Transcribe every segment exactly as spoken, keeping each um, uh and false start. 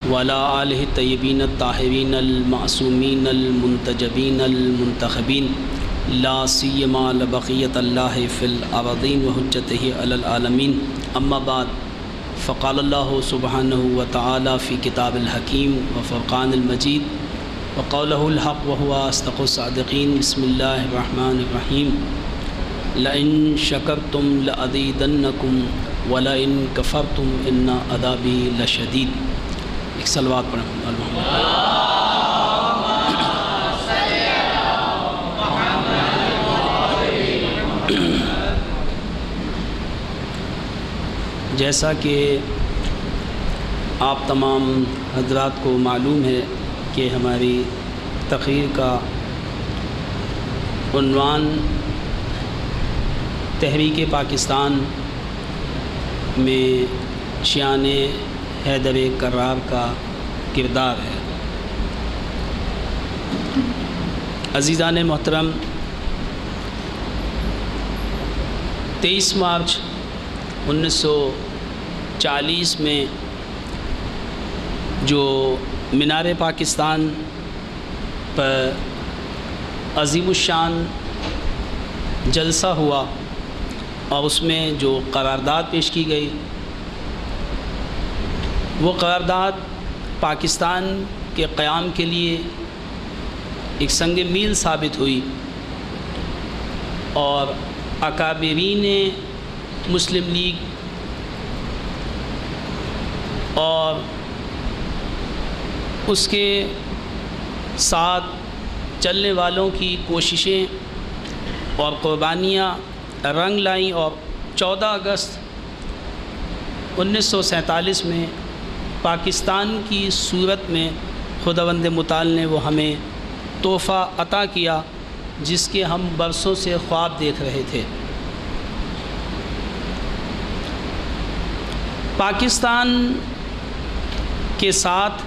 وعلی آلہ الطیبین الطاہرین المعصومین المنتجبین المنتخبین لا سیما لبقیت اللہ فی الارضین وحجتہ علی العالمین اما بعد فقال اللہ سبحانہ وتعالی فی کتاب الحکیم وفرقان المجید وقولہ الحق وهو اصدق الصادقین بسم اللہ الرحمن الرحیم لئن شکرتم لأزیدنکم ولئن کفرتم ان عذابی لشدید۔ ایک صلوات پڑھیں اللہم جیسا کہ آپ تمام حضرات کو معلوم ہے کہ ہماری تقریر کا عنوان تحریک پاکستان میں شیان حیدر کرار کا کردار ہے۔ عزیزان محترم، تیئیس مارچ انیس سو چالیس میں جو مینار پاکستان پر عظیم الشان جلسہ ہوا اور اس میں جو قرارداد پیش کی گئی، وہ قرارداد پاکستان کے قیام کے لیے ایک سنگ میل ثابت ہوئی اور اکابرین مسلم لیگ اور اس کے ساتھ چلنے والوں کی کوششیں اور قربانیاں رنگ لائیں اور چودہ اگست انیس سو سینتالیس میں پاکستان کی صورت میں خداوند متعال نے وہ ہمیں تحفہ عطا کیا جس کے ہم برسوں سے خواب دیکھ رہے تھے۔ پاکستان کے ساتھ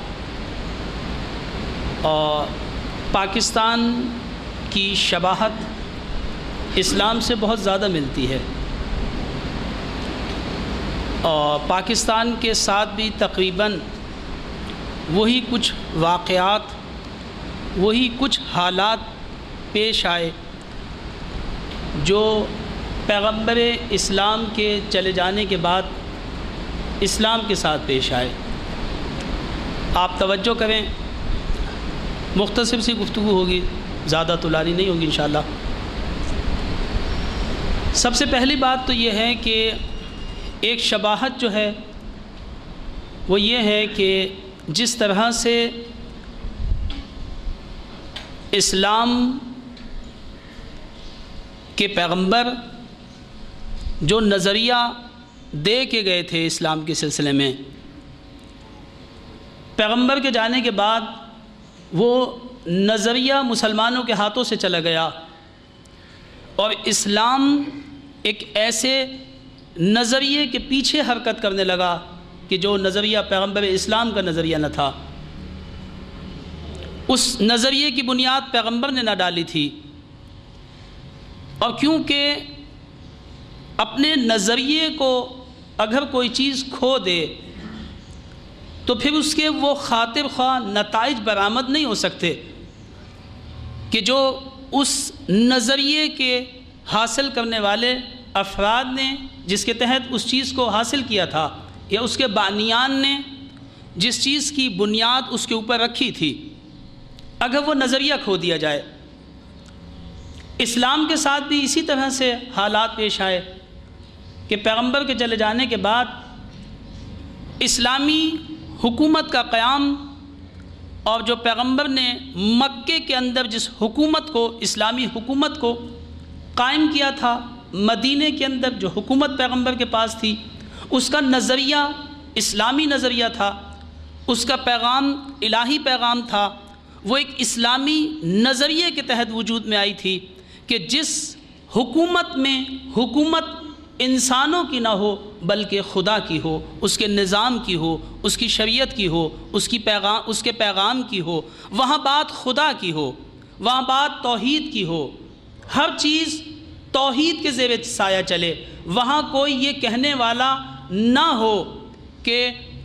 اور پاکستان کی شباہت اسلام سے بہت زیادہ ملتی ہے اور پاکستان کے ساتھ بھی تقریباً وہی کچھ واقعات، وہی کچھ حالات پیش آئے جو پیغمبر اسلام کے چلے جانے کے بعد اسلام کے ساتھ پیش آئے۔ آپ توجہ کریں، مختصر سی گفتگو ہوگی، زیادہ طولانی نہیں ہوگی انشاءاللہ۔ سب سے پہلی بات تو یہ ہے کہ ایک شباہت جو ہے وہ یہ ہے کہ جس طرح سے اسلام کے پیغمبر جو نظریہ دے کے گئے تھے اسلام کے سلسلے میں، پیغمبر کے جانے کے بعد وہ نظریہ مسلمانوں کے ہاتھوں سے چلا گیا اور اسلام ایک ایسے نظریے کے پیچھے حرکت کرنے لگا کہ جو نظریہ پیغمبر اسلام کا نظریہ نہ تھا۔ اس نظریے کی بنیاد پیغمبر نے نہ ڈالی تھی، اور کیونکہ اپنے نظریے کو اگر کوئی چیز کھو دے تو پھر اس کے وہ خاطر خواہ نتائج برآمد نہیں ہو سکتے کہ جو اس نظریے کے حاصل کرنے والے افراد نے جس کے تحت اس چیز کو حاصل کیا تھا، یا اس کے بانیان نے جس چیز کی بنیاد اس کے اوپر رکھی تھی، اگر وہ نظریہ کھو دیا جائے۔ اسلام کے ساتھ بھی اسی طرح سے حالات پیش آئے کہ پیغمبر کے چلے جانے کے بعد اسلامی حکومت کا قیام، اور جو پیغمبر نے مکے کے اندر جس حکومت کو، اسلامی حکومت کو قائم کیا تھا، مدینے کے اندر جو حکومت پیغمبر کے پاس تھی، اس کا نظریہ اسلامی نظریہ تھا، اس کا پیغام الہی پیغام تھا، وہ ایک اسلامی نظریے کے تحت وجود میں آئی تھی کہ جس حکومت میں حکومت انسانوں کی نہ ہو بلکہ خدا کی ہو، اس کے نظام کی ہو، اس کی شریعت کی ہو، اس کی پیغام اس کے پیغام کی ہو، وہاں بات خدا کی ہو، وہاں بات توحید کی ہو، ہر چیز توحید کے زیر سایہ چلے، وہاں کوئی یہ کہنے والا نہ ہو کہ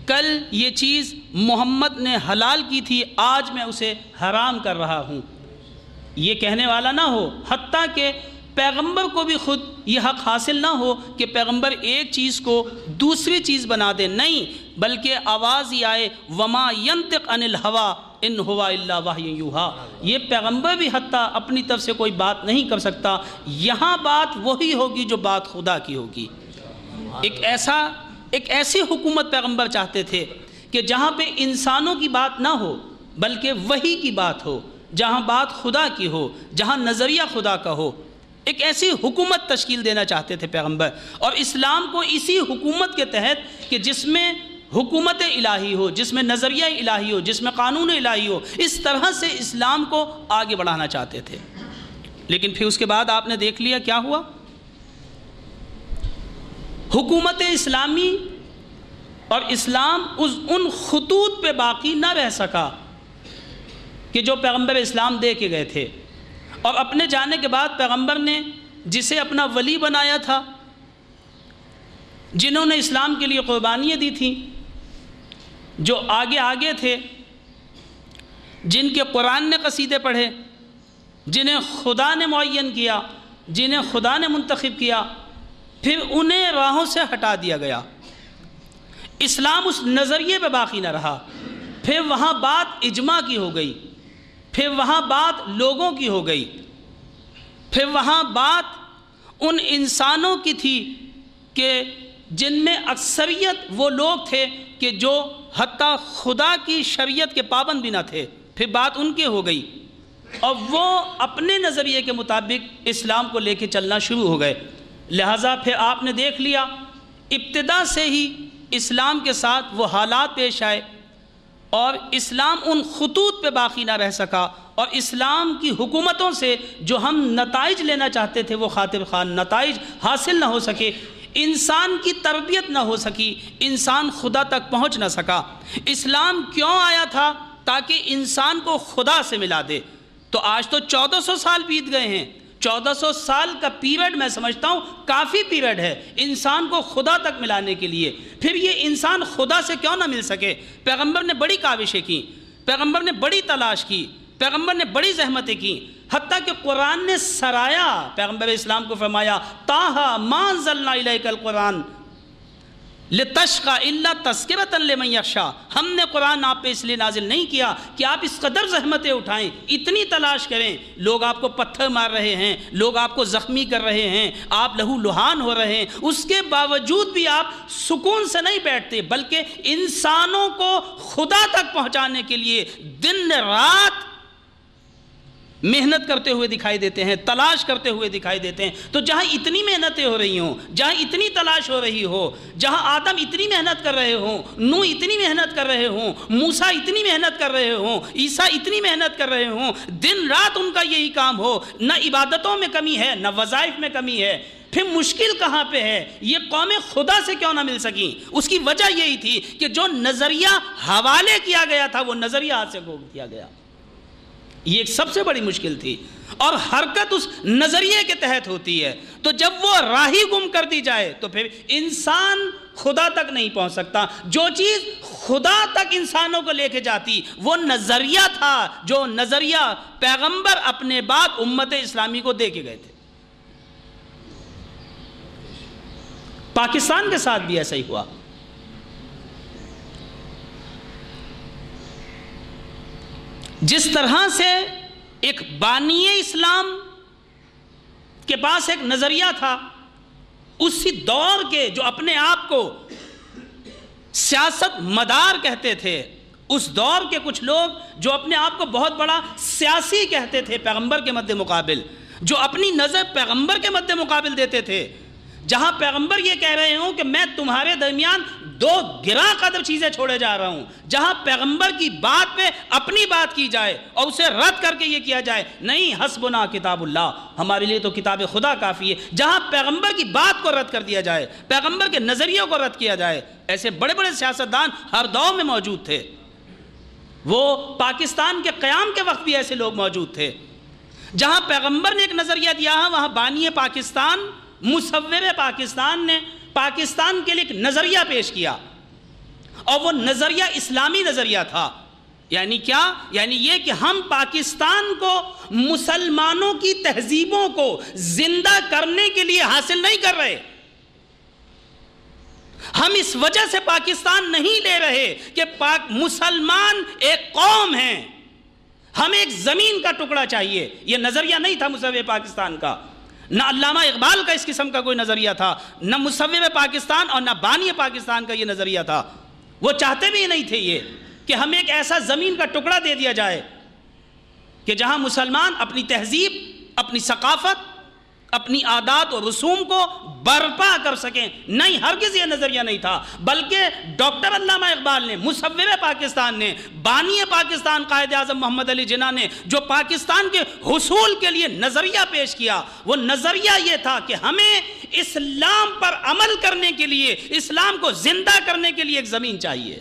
کل یہ چیز محمد نے حلال کی تھی، آج میں اسے حرام کر رہا ہوں، یہ کہنے والا نہ ہو۔ حتیٰ کہ پیغمبر کو بھی خود یہ حق حاصل نہ ہو کہ پیغمبر ایک چیز کو دوسری چیز بنا دے، نہیں، بلکہ آواز ہی آئے وما ینطق عن الہوا ان ہوا الا وحی یوحا، یہ پیغمبر بھی حتیٰ اپنی طرف سے کوئی بات نہیں کر سکتا، یہاں بات وہی ہوگی جو بات خدا کی ہوگی۔ ایک ایسا ایک ایسی حکومت پیغمبر چاہتے تھے کہ جہاں پہ انسانوں کی بات نہ ہو بلکہ وحی کی بات ہو، جہاں بات خدا کی ہو، جہاں نظریہ خدا کا ہو، ایک ایسی حکومت تشکیل دینا چاہتے تھے پیغمبر۔ اور اسلام کو اسی حکومت کے تحت کہ جس میں حکومت الہی ہو، جس میں نظریہ الہی ہو، جس میں قانون الہی ہو، اس طرح سے اسلام کو آگے بڑھانا چاہتے تھے۔ لیکن پھر اس کے بعد آپ نے دیکھ لیا کیا ہوا، حکومت اسلامی اور اسلام اس ان خطوط پہ باقی نہ رہ سکا کہ جو پیغمبر اسلام دے کے گئے تھے۔ اور اپنے جانے کے بعد پیغمبر نے جسے اپنا ولی بنایا تھا، جنہوں نے اسلام کے لیے قربانیاں دی تھیں، جو آگے آگے تھے، جن کے قرآن نے قصیدے پڑھے، جنہیں خدا نے معین کیا، جنہیں خدا نے منتخب کیا، پھر انہیں راہوں سے ہٹا دیا گیا۔ اسلام اس نظریے پہ باقی نہ رہا، پھر وہاں بات اجماع کی ہو گئی، پھر وہاں بات لوگوں کی ہو گئی، پھر وہاں بات ان انسانوں کی تھی کہ جن میں اکثریت وہ لوگ تھے کہ جو حتیٰ خدا کی شریعت کے پابند بھی نہ تھے، پھر بات ان کی ہو گئی، اور وہ اپنے نظریے کے مطابق اسلام کو لے کے چلنا شروع ہو گئے۔ لہٰذا پھر آپ نے دیکھ لیا ابتدا سے ہی اسلام کے ساتھ وہ حالات پیش آئے، اور اسلام ان خطوط پہ باقی نہ رہ سکا، اور اسلام کی حکومتوں سے جو ہم نتائج لینا چاہتے تھے وہ خاطر خان نتائج حاصل نہ ہو سکے، انسان کی تربیت نہ ہو سکی، انسان خدا تک پہنچ نہ سکا۔ اسلام کیوں آیا تھا؟ تاکہ انسان کو خدا سے ملا دے۔ تو آج تو چودہ سو سال بیت گئے ہیں، چودہ سو سال کا پیریڈ میں سمجھتا ہوں کافی پیریڈ ہے انسان کو خدا تک ملانے کے لیے۔ پھر یہ انسان خدا سے کیوں نہ مل سکے؟ پیغمبر نے بڑی کاوشیں کی، پیغمبر نے بڑی تلاش کی، پیغمبر نے بڑی زحمتیں کی، حتیٰ کہ قرآن نے سرایا، پیغمبر اسلام کو فرمایا طٰہٰ مَا أَنزَلْنَا إِلَيْكَ الْقُرْآنَ لِتَشْقَىٰ إِلَّا تَذْكِرَةً لِمَن يَخْشَىٰ، ہم نے قرآن آپ پہ اس لیے نازل نہیں کیا کہ آپ اس قدر زحمتیں اٹھائیں، اتنی تلاش کریں، لوگ آپ کو پتھر مار رہے ہیں، لوگ آپ کو زخمی کر رہے ہیں، آپ لہو لہان ہو رہے ہیں، اس کے باوجود بھی آپ سکون سے نہیں بیٹھتے، بلکہ انسانوں کو خدا تک پہنچانے کے لیے دن رات محنت کرتے ہوئے دکھائی دیتے ہیں، تلاش کرتے ہوئے دکھائی دیتے ہیں۔ تو جہاں اتنی محنتیں ہو رہی ہوں، جہاں اتنی تلاش ہو رہی ہو، جہاں آدم اتنی محنت کر رہے ہوں، نوح اتنی محنت کر رہے ہوں، موسیٰ اتنی محنت کر رہے ہوں، عیسیٰ اتنی محنت کر رہے ہوں، دن رات ان کا یہی کام ہو، نہ عبادتوں میں کمی ہے، نہ وظائف میں کمی ہے، پھر مشکل کہاں پہ ہے؟ یہ قومیں خدا سے کیوں نہ مل سکیں؟ اس کی وجہ یہی تھی کہ جو نظریہ حوالے کیا گیا تھا وہ نظریہ ہاتھ سے گھوم دیا گیا۔ یہ ایک سب سے بڑی مشکل تھی، اور حرکت اس نظریے کے تحت ہوتی ہے۔ تو جب وہ راہی گم کر دی جائے تو پھر انسان خدا تک نہیں پہنچ سکتا۔ جو چیز خدا تک انسانوں کو لے کے جاتی وہ نظریہ تھا، جو نظریہ پیغمبر اپنے بعد امت اسلامی کو دے کے گئے تھے۔ پاکستان کے ساتھ بھی ایسا ہی ہوا۔ جس طرح سے ایک بانی اسلام کے پاس ایک نظریہ تھا، اسی دور کے جو اپنے آپ کو سیاست مدار کہتے تھے، اس دور کے کچھ لوگ جو اپنے آپ کو بہت بڑا سیاسی کہتے تھے پیغمبر کے مد مقابل، جو اپنی نظر پیغمبر کے مد مقابل دیتے تھے، جہاں پیغمبر یہ کہہ رہے ہوں کہ میں تمہارے درمیان دو گراں قدر چیزیں چھوڑے جا رہا ہوں، جہاں پیغمبر کی بات پہ اپنی بات کی جائے اور اسے رد کر کے یہ کیا جائے نہیں حسبنا کتاب اللہ، ہمارے لیے تو کتاب خدا کافی ہے، جہاں پیغمبر کی بات کو رد کر دیا جائے، پیغمبر کے نظریوں کو رد کیا جائے۔ ایسے بڑے بڑے سیاستدان ہر دور میں موجود تھے، وہ پاکستان کے قیام کے وقت بھی ایسے لوگ موجود تھے۔ جہاں پیغمبر نے ایک نظریہ دیا ہے وہاں بانی پاکستان، مصور پاکستان نے پاکستان کے لیے ایک نظریہ پیش کیا، اور وہ نظریہ اسلامی نظریہ تھا. یعنی کیا؟ یعنی یہ کہ ہم پاکستان کو مسلمانوں کی تہذیبوں کو زندہ کرنے کے لیے حاصل نہیں کر رہے. ہم اس وجہ سے پاکستان نہیں لے رہے کہ پاک مسلمان ایک قوم ہیں، ہمیں ایک زمین کا ٹکڑا چاہیے. یہ نظریہ نہیں تھا مصور پاکستان کا، نہ علامہ اقبال کا اس قسم کا کوئی نظریہ تھا، نہ مصور پاکستان اور نہ بانی پاکستان کا یہ نظریہ تھا. وہ چاہتے بھی نہیں تھے یہ کہ ہمیں ایک ایسا زمین کا ٹکڑا دے دیا جائے کہ جہاں مسلمان اپنی تہذیب، اپنی ثقافت، اپنی عادات و رسوم کو برپا کر سکیں. نہیں، ہرگز یہ نظریہ نہیں تھا. بلکہ ڈاکٹر علامہ اقبال نے، مصور پاکستان نے، بانی پاکستان قائد اعظم محمد علی جناح نے جو پاکستان کے حصول کے لیے نظریہ پیش کیا، وہ نظریہ یہ تھا کہ ہمیں اسلام پر عمل کرنے کے لیے، اسلام کو زندہ کرنے کے لیے ایک زمین چاہیے.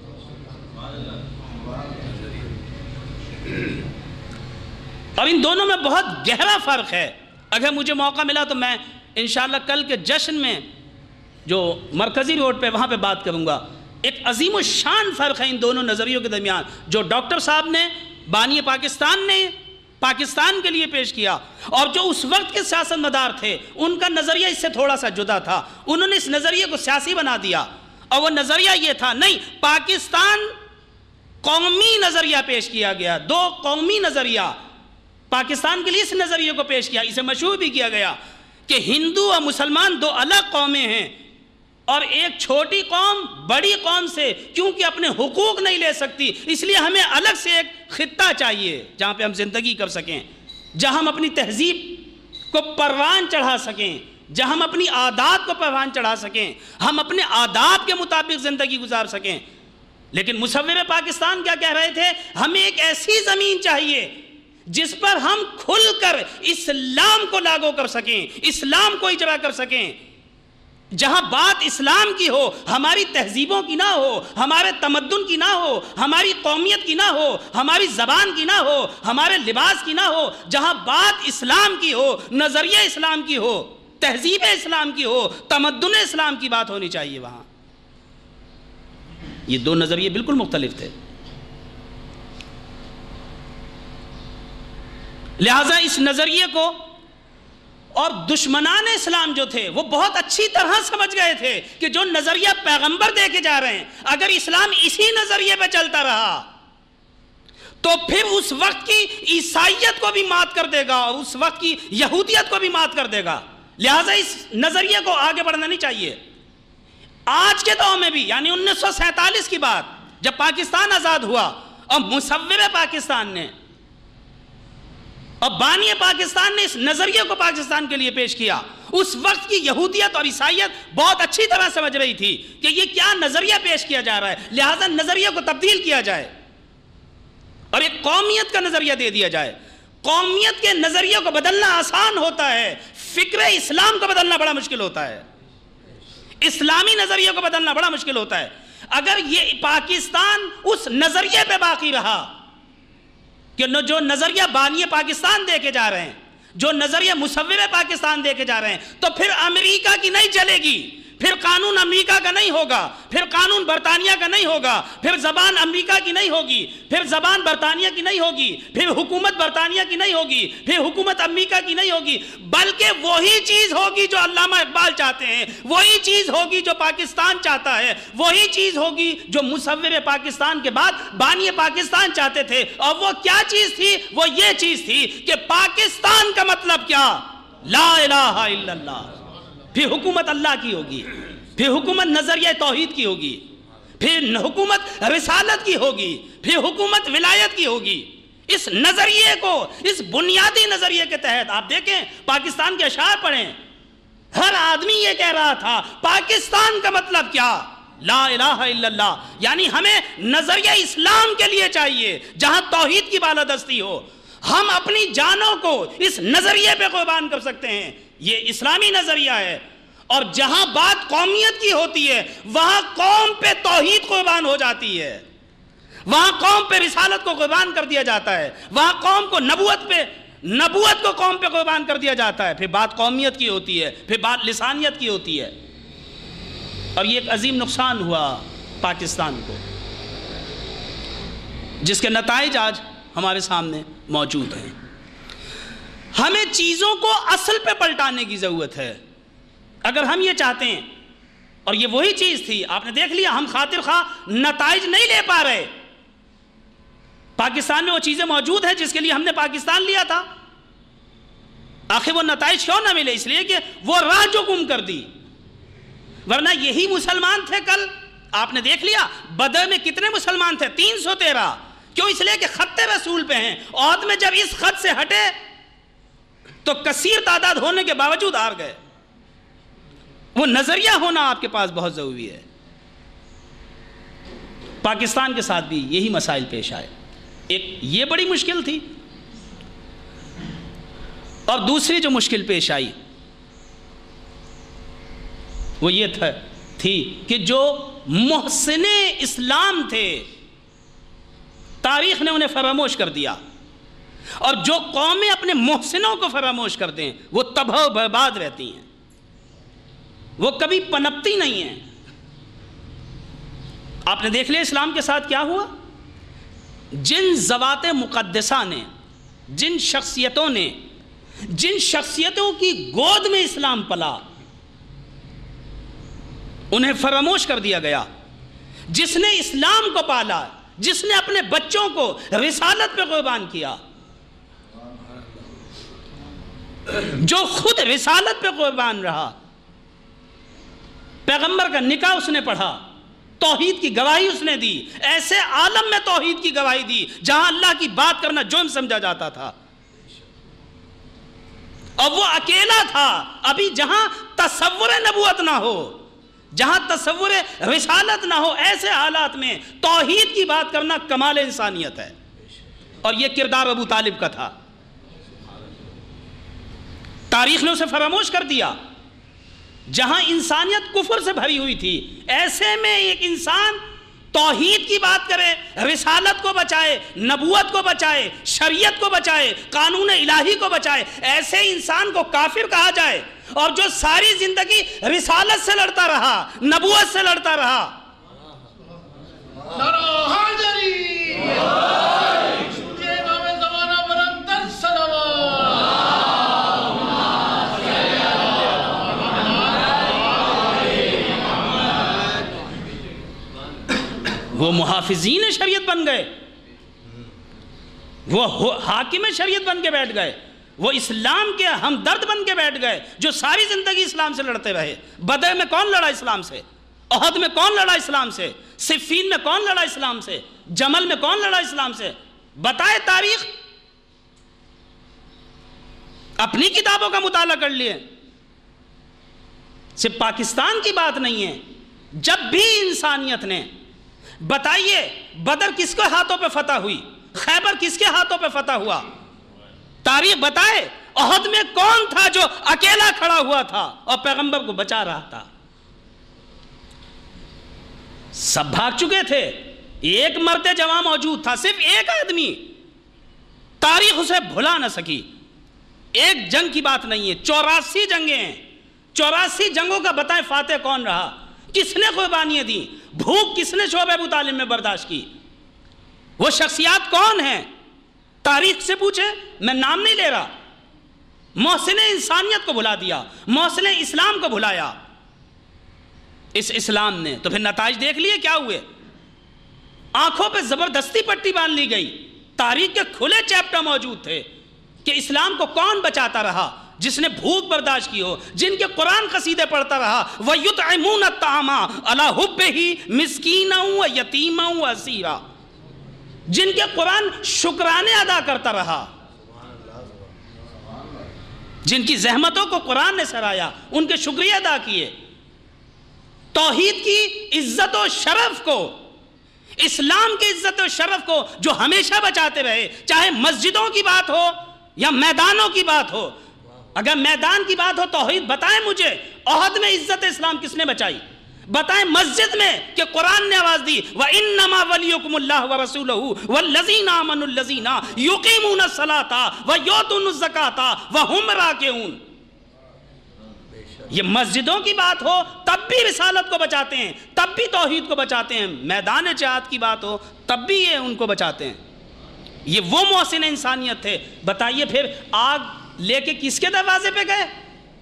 اور ان دونوں میں بہت گہرا فرق ہے. اگر مجھے موقع ملا تو میں انشاءاللہ کل کے جشن میں جو مرکزی روڈ پہ وہاں پہ بات کروں گا. ایک عظیم الشان فرق ہے ان دونوں نظریوں کے درمیان جو ڈاکٹر صاحب نے، بانی پاکستان نے پاکستان کے لیے پیش کیا، اور جو اس وقت کے سیاست مدار تھے ان کا نظریہ اس سے تھوڑا سا جدا تھا. انہوں نے اس نظریے کو سیاسی بنا دیا، اور وہ نظریہ یہ تھا، نہیں، پاکستان قومی نظریہ پیش کیا گیا، دو قومی نظریہ پاکستان کے لیے اس نظریے کو پیش کیا. اسے مشہور بھی کیا گیا کہ ہندو اور مسلمان دو الگ قومیں ہیں، اور ایک چھوٹی قوم بڑی قوم سے کیونکہ اپنے حقوق نہیں لے سکتی، اس لیے ہمیں الگ سے ایک خطہ چاہیے جہاں پہ ہم زندگی کر سکیں، جہاں ہم اپنی تہذیب کو پروان چڑھا سکیں، جہاں ہم اپنی عادات کو پروان چڑھا سکیں، ہم اپنے آداب کے مطابق زندگی گزار سکیں. لیکن مصور پاکستان کیا کہہ رہے تھے؟ ہمیں ایک ایسی زمین چاہیے جس پر ہم کھل کر اسلام کو لاگو کر سکیں، اسلام کو اجرا کر سکیں، جہاں بات اسلام کی ہو، ہماری تہذیبوں کی نہ ہو، ہمارے تمدن کی نہ ہو، ہماری قومیت کی نہ ہو، ہماری زبان کی نہ ہو، ہمارے لباس کی نہ ہو. جہاں بات اسلام کی ہو، نظریہ اسلام کی ہو، تہذیب اسلام کی ہو، تمدن اسلام کی بات ہونی چاہیے وہاں. یہ دو نظریے بالکل مختلف تھے. لہٰذا اس نظریے کو اور دشمنان اسلام جو تھے وہ بہت اچھی طرح سمجھ گئے تھے کہ جو نظریہ پیغمبر دے کے جا رہے ہیں، اگر اسلام اسی نظریے پہ چلتا رہا تو پھر اس وقت کی عیسائیت کو بھی مات کر دے گا اور اس وقت کی یہودیت کو بھی مات کر دے گا. لہٰذا اس نظریے کو آگے بڑھنا نہیں چاہیے. آج کے دور میں بھی، یعنی انیس سو سینتالیس کی بات، جب پاکستان آزاد ہوا اور مصور پاکستان نے اور بانی پاکستان نے اس نظریے کو پاکستان کے لیے پیش کیا، اس وقت کی یہودیت اور عیسائیت بہت اچھی طرح سمجھ رہی تھی کہ یہ کیا نظریہ پیش کیا جا رہا ہے، لہٰذا نظریے کو تبدیل کیا جائے اور ایک قومیت کا نظریہ دے دیا جائے. قومیت کے نظریے کو بدلنا آسان ہوتا ہے، فکر اسلام کو بدلنا بڑا مشکل ہوتا ہے، اسلامی نظریے کو بدلنا بڑا مشکل ہوتا ہے. اگر یہ پاکستان اس نظریے پہ باقی رہا کہ جو نظریہ بانی پاکستان دے کے جا رہے ہیں، جو نظریہ مصور پاکستان دے کے جا رہے ہیں، تو پھر امریکہ کی نہیں چلے گی، پھر قانون امریکہ کا نہیں ہوگا، پھر قانون برطانیہ کا نہیں ہوگا، پھر زبان امریکہ کی نہیں ہوگی، پھر زبان برطانیہ کی نہیں ہوگی، پھر حکومت برطانیہ کی نہیں ہوگی، پھر حکومت امریکہ کی نہیں ہوگی، بلکہ وہی چیز ہوگی جو علامہ اقبال چاہتے ہیں، وہی چیز ہوگی جو پاکستان چاہتا ہے، وہی چیز ہوگی جو مصور پاکستان کے بعد بانی پاکستان چاہتے تھے. اور وہ کیا چیز تھی؟ وہ یہ چیز تھی کہ پاکستان کا مطلب کیا؟ لا الہ الا اللہ. پھر حکومت اللہ کی ہوگی، پھر حکومت نظریہ توحید کی ہوگی، پھر حکومت رسالت کی ہوگی، پھر حکومت ولایت کی ہوگی. اس نظریے کو، اس بنیادی نظریے کے تحت آپ دیکھیں، پاکستان کے اشعار پڑھیں، ہر آدمی یہ کہہ رہا تھا پاکستان کا مطلب کیا؟ لا الہ الا اللہ. یعنی ہمیں نظریہ اسلام کے لیے چاہیے جہاں توحید کی بالادستی ہو. ہم اپنی جانوں کو اس نظریے پہ قربان کر سکتے ہیں، یہ اسلامی نظریہ ہے. اور جہاں بات قومیت کی ہوتی ہے وہاں قوم پہ توحید قربان ہو جاتی ہے، وہاں قوم پہ رسالت کو قربان کر دیا جاتا ہے، وہاں قوم کو نبوت پہ نبوت کو قوم پہ قربان کر دیا جاتا ہے. پھر بات قومیت کی ہوتی ہے، پھر بات لسانیت کی ہوتی ہے. اور یہ ایک عظیم نقصان ہوا پاکستان کو، جس کے نتائج آج ہمارے سامنے موجود ہیں۔ ہمیں چیزوں کو اصل پہ پلٹانے کی ضرورت ہے اگر ہم یہ چاہتے ہیں، اور یہ وہی چیز تھی، آپ نے دیکھ لیا، ہم خاطر خواہ نتائج نہیں لے پا رہے۔ پاکستان میں وہ چیزیں موجود ہیں جس کے لیے ہم نے پاکستان لیا تھا، آخر وہ نتائج کیوں نہ ملے؟ اس لیے کہ وہ راہ جو گم کر دی، ورنہ یہی مسلمان تھے کل۔ آپ نے دیکھ لیا بدر میں کتنے مسلمان تھے، تین سو تیرہ، کیوں؟ اس لیے کہ خط رسول پہ ہیں۔ عہد میں جب اس خط سے ہٹے تو کثیر تعداد ہونے کے باوجود ہار گئے۔ وہ نظریہ ہونا آپ کے پاس بہت ضروری ہے۔ پاکستان کے ساتھ بھی یہی مسائل پیش آئے، ایک یہ بڑی مشکل تھی، اور دوسری جو مشکل پیش آئی وہ یہ تھا تھی کہ جو محسن اسلام تھے تاریخ نے انہیں فراموش کر دیا، اور جو قومیں اپنے محسنوں کو فراموش کر دیں وہ تباہ و برباد رہتی ہیں، وہ کبھی پنپتی نہیں ہیں۔ آپ نے دیکھ لیا اسلام کے ساتھ کیا ہوا؟ جن ذوات مقدسہ نے، جن شخصیتوں نے، جن شخصیتوں کی گود میں اسلام پلا، انہیں فراموش کر دیا گیا۔ جس نے اسلام کو پالا، جس نے اپنے بچوں کو رسالت پہ قربان کیا، جو خود رسالت پہ قربان رہا، پیغمبر کا نکاح اس نے پڑھا، توحید کی گواہی اس نے دی، ایسے عالم میں توحید کی گواہی دی جہاں اللہ کی بات کرنا جرم سمجھا جاتا تھا، اور وہ اکیلا تھا۔ ابھی جہاں تصور نبوت نہ ہو، جہاں تصور رسالت نہ ہو، ایسے حالات میں توحید کی بات کرنا کمال انسانیت ہے، اور یہ کردار ابو طالب کا تھا۔ تاریخ نے اسے فراموش کر دیا۔ جہاں انسانیت کفر سے بھری ہوئی تھی، ایسے میں ایک انسان توحید کی بات کرے، رسالت کو بچائے، نبوت کو بچائے، شریعت کو بچائے، قانون الہی کو بچائے، ایسے انسان کو کافر کہا جائے، اور جو ساری زندگی رسالت سے لڑتا رہا، نبوت سے لڑتا رہا۔ وہ محافظین شریعت بن گئے، وہ حاکم شریعت بن کے بیٹھ گئے، وہ اسلام کے ہمدرد بن کے بیٹھ گئے، جو ساری زندگی اسلام سے لڑتے رہے۔ بدر میں کون لڑا اسلام سے؟ احد میں کون لڑا اسلام سے؟ صفین میں کون لڑا اسلام سے؟ جمل میں کون لڑا اسلام سے؟ بتائے تاریخ، اپنی کتابوں کا مطالعہ کر لیے۔ صرف پاکستان کی بات نہیں ہے، جب بھی انسانیت نے، بتائیے بدر کس کے ہاتھوں پہ فتح ہوئی، خیبر کس کے ہاتھوں پہ فتح ہوا، تاریخ بتائے۔ احد میں کون تھا جو اکیلا کھڑا ہوا تھا اور پیغمبر کو بچا رہا تھا؟ سب بھاگ چکے تھے، ایک مرد جوان موجود تھا، صرف ایک آدمی، تاریخ اسے بھلا نہ سکی۔ ایک جنگ کی بات نہیں ہے، چوراسی جنگیں ہیں، چوراسی جنگوں کا بتائیں فاتح کون رہا، کس نے قربانیاں دی، بھوک کس نے شعب ابو طالب میں برداشت کی، وہ شخصیات کون ہیں؟ تاریخ سے پوچھیں، میں نام نہیں لے رہا۔ محسن انسانیت کو بھلا دیا، محسن اسلام کو بھلایا اس اسلام نے، تو پھر نتائج دیکھ لیے کیا ہوئے۔ آنکھوں پہ زبردستی پٹی باندھ لی گئی، تاریخ کے کھلے چیپٹر موجود تھے کہ اسلام کو کون بچاتا رہا، جس نے بھوک برداشت کی ہو، جن کے قرآن قصیدے پڑھتا رہا، وَيُطْعِمُونَ الطَّعَامَ عَلَىٰ حُبِّهِ مِسْكِينًا وَيَتِيمًا وَأَسِيرًا، جن کے قرآن شکرانے ادا کرتا رہا، جن کی زحمتوں کو قرآن نے سرایا، ان کے شکریہ ادا کیے، توحید کی عزت و شرف کو، اسلام کی عزت و شرف کو جو ہمیشہ بچاتے رہے، چاہے مسجدوں کی بات ہو یا میدانوں کی بات ہو۔ اگر میدان کی بات ہو توحید بتائیں مجھے، احد میں عزت اسلام کس نے بچائی؟ بتائیں مسجد میں کہ قرآن نے آواز دی وَإِنَّمَا وَلِيُّكُمُ اللَّهُ وَرَسُولُهُ وَالَّذِينَ آمَنُوا الَّذِينَ يُقِيمُونَ الصَّلَاةَ وَيُؤْتُونَ الزَّكَاةَ وَهُمْ رَاكِعُونَ۔ یہ مسجدوں کی بات ہو تب بھی رسالت کو بچاتے ہیں، تب بھی توحید کو بچاتے ہیں، میدان جہاد کی بات ہو تب بھی یہ ان کو بچاتے ہیں۔ یہ وہ محسن انسانیت تھے۔ بتائیے پھر آگ لے کے کس کے دروازے پہ گئے؟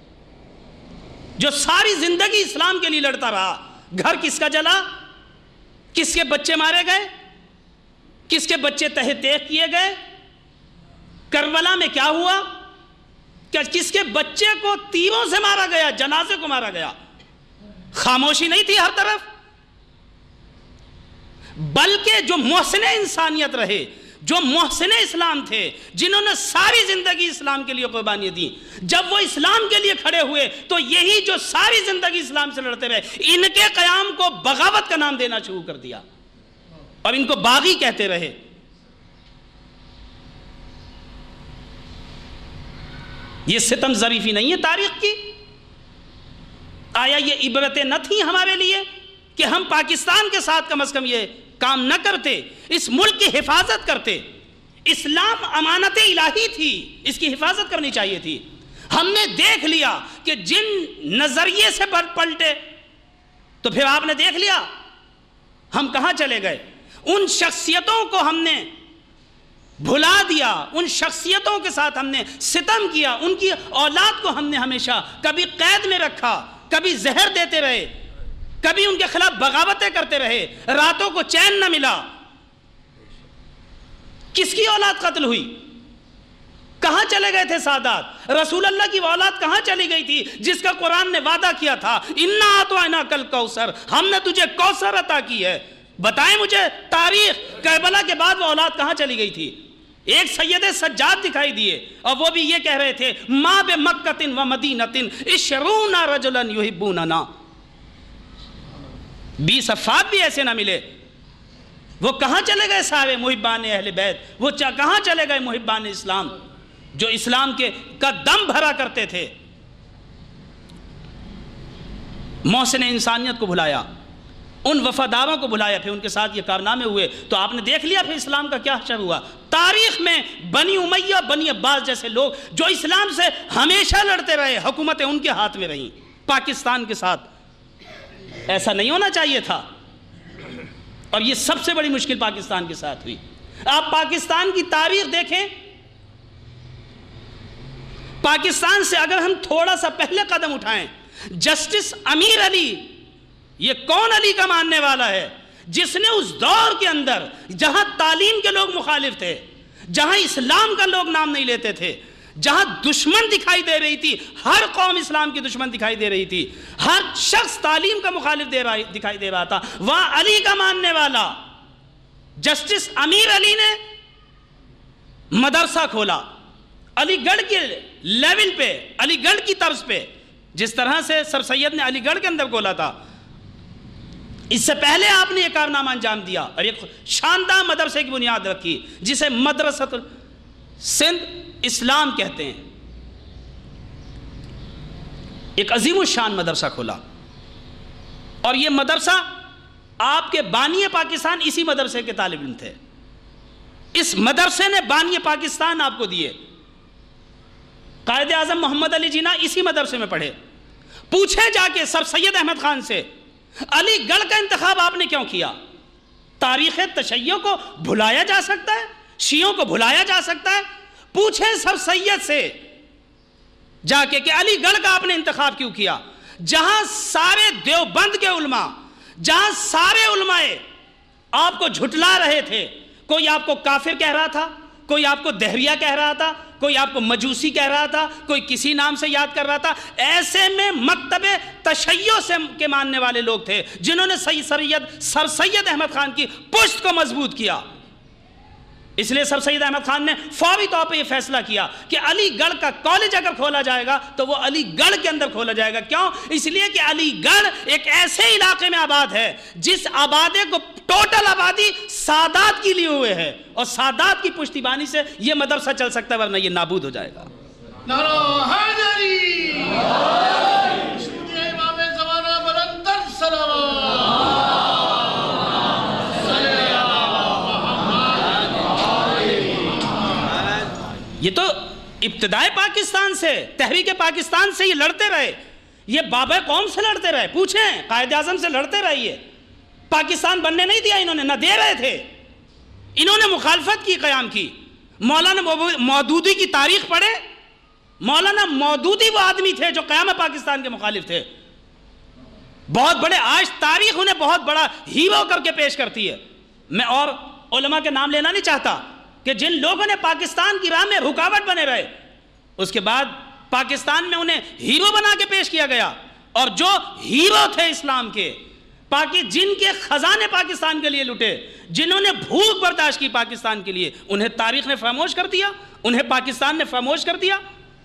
جو ساری زندگی اسلام کے لیے لڑتا رہا، گھر کس کا جلا؟ کس کے بچے مارے گئے؟ کس کے بچے تہہ تیغ کیے گئے؟ کربلا میں کیا ہوا؟ کہ کس کے بچے کو تیروں سے مارا گیا، جنازے کو مارا گیا؟ خاموشی نہیں تھی ہر طرف، بلکہ جو محسن انسانیت رہے، جو محسن اسلام تھے، جنہوں نے ساری زندگی اسلام کے لیے قربانیاں دیں، جب وہ اسلام کے لیے کھڑے ہوئے تو یہی جو ساری زندگی اسلام سے لڑتے رہے، ان کے قیام کو بغاوت کا نام دینا شروع کر دیا اور ان کو باغی کہتے رہے۔ یہ ستم ظریفی نہیں ہے تاریخ کی؟ آیا یہ عبرتیں نہ تھیں ہمارے لیے کہ ہم پاکستان کے ساتھ کم از کم یہ کام نہ کرتے، اس ملک کی حفاظت کرتے؟ اسلام امانت الہی تھی، اس کی حفاظت کرنی چاہیے تھی۔ ہم نے دیکھ لیا کہ جن نظریے سے پلٹے تو پھر آپ نے دیکھ لیا ہم کہاں چلے گئے۔ ان شخصیتوں کو ہم نے بھلا دیا، ان شخصیتوں کے ساتھ ہم نے ستم کیا، ان کی اولاد کو ہم نے ہمیشہ کبھی قید میں رکھا، کبھی زہر دیتے رہے، کبھی ان کے خلاف بغاوتیں کرتے رہے، راتوں کو چین نہ ملا۔ کس کی اولاد قتل ہوئی؟ کہاں چلے گئے تھے سادات؟ رسول اللہ کی اولاد کہاں چلی گئی تھی جس کا قرآن نے وعدہ کیا تھا اِنَّا أَعْطَيْنَاكَ الْكَوْثَرَ، ہم نے تجھے کوثر عطا کی ہے۔ بتائیں مجھے تاریخ، کربلا کے بعد وہ اولاد کہاں چلی گئی تھی؟ ایک سید سجاد دکھائی دیے اور وہ بھی یہ کہہ رہے تھے مَا بِمَکَّةٍ وَمَدِینَةٍ عِشْرُونَ رَجُلًا يُحِبُّونَنَا۔ بیس افراد بھی ایسے نہ ملے۔ وہ کہاں چلے گئے سارے محبان اہل بیت؟ وہ کہاں چلے گئے محبان اسلام جو اسلام کے کا دم بھرا کرتے تھے؟ محسن انسانیت کو بھلایا، ان وفاداروں کو بھلایا، پھر ان کے ساتھ یہ کارنامے ہوئے تو آپ نے دیکھ لیا پھر اسلام کا کیا حشر ہوا۔ تاریخ میں بنی امیہ، بنی عباس جیسے لوگ جو اسلام سے ہمیشہ لڑتے رہے، حکومتیں ان کے ہاتھ میں رہیں۔ پاکستان کے ساتھ ایسا نہیں ہونا چاہیے تھا، اور یہ سب سے بڑی مشکل پاکستان کے ساتھ ہوئی۔ آپ پاکستان کی تاریخ دیکھیں، پاکستان سے اگر ہم تھوڑا سا پہلے قدم اٹھائیں، جسٹس امیر علی، یہ کون علی کا ماننے والا ہے جس نے اس دور کے اندر جہاں تعلیم کے لوگ مخالف تھے، جہاں اسلام کا لوگ نام نہیں لیتے تھے، جہاں دشمن دکھائی دے رہی تھی، ہر قوم اسلام کی دشمن دکھائی دے رہی تھی، ہر شخص تعلیم کا مخالف دے رہا دکھائی دے رہا تھا، وہاں علی کا ماننے والا جسٹس امیر علی نے مدرسہ کھولا علی گڑھ کے لیول پہ، علی گڑھ کی طرز پہ، جس طرح سے سر سید نے علی گڑھ کے اندر کھولا تھا۔ اس سے پہلے آپ نے یہ کارنامہ انجام دیا اور ایک شاندار مدرسے کی بنیاد رکھی جسے مدرسۃ سندھ اسلام کہتے ہیں۔ ایک عظیم الشان مدرسہ کھولا، اور یہ مدرسہ آپ کے بانی پاکستان اسی مدرسے کے طالب علم تھے۔ اس مدرسے نے بانی پاکستان آپ کو دیے۔ قائد اعظم محمد علی جناح اسی مدرسے میں پڑھے۔ پوچھیں جا کے سر سید احمد خان سے علی گڑھ کا انتخاب آپ نے کیوں کیا؟ تاریخ تشیع کو بھلایا جا سکتا ہے، شیعوں کو بھلایا جا سکتا ہے؟ پوچھیں سر سید سے جا کے کہ علی گڑھ کا آپ نے انتخاب کیوں کیا، جہاں سارے دیوبند کے علماء، جہاں سارے علماء آپ کو جھٹلا رہے تھے، کوئی آپ کو کافر کہہ رہا تھا، کوئی آپ کو دہریہ کہہ رہا تھا، کوئی آپ کو مجوسی کہہ رہا تھا، کوئی کسی نام سے یاد کر رہا تھا، ایسے میں مکتب تشیع سے کے ماننے والے لوگ تھے جنہوں نے سید سر سید احمد خان کی پشت کو مضبوط کیا۔ اس لیے سر سید احمد خان نے فوری طور پہ یہ فیصلہ کیا کہ علی گڑھ کا کالج اگر کھولا جائے گا تو وہ علی گڑھ کے اندر کھولا جائے گا۔ کیوں؟ اس لیے کہ علی گڑھ ایک ایسے علاقے میں آباد ہے جس آبادے کو ٹوٹل آبادی سادات کی لیے ہوئے ہے، اور سادات کی پشتیبانی سے یہ مدرسہ چل سکتا ہے، ورنہ یہ نابود ہو جائے گا۔ نعرہ حیدری، امام زمانہ بلندر سلام۔ یہ تو ابتدائے پاکستان سے، تحریک پاکستان سے یہ لڑتے رہے، یہ بابا قوم سے لڑتے رہے، پوچھیں قائد اعظم سے لڑتے رہیے، پاکستان بننے نہیں دیا انہوں نے، نہ دے رہے تھے، انہوں نے مخالفت کی، قیام کی۔ مولانا مودودی کی تاریخ پڑھے، مولانا مودودی وہ آدمی تھے جو قیام پاکستان کے مخالف تھے، بہت بڑے، آج تاریخ انہیں بہت بڑا ہیرو کر کے پیش کرتی ہے۔ میں اور علماء کے نام لینا نہیں چاہتا کہ جن لوگوں نے پاکستان کی راہ میں رکاوٹ بنے رہے، اس کے بعد پاکستان میں انہیں ہیرو بنا کے پیش کیا گیا، اور جو ہیرو تھے اسلام کے، پاکی جن کے خزانے پاکستان کے لیے لٹے، جنہوں نے بھوک برداشت کی پاکستان کے لیے، انہیں تاریخ نے فراموش کر دیا، انہیں پاکستان نے فراموش کر دیا۔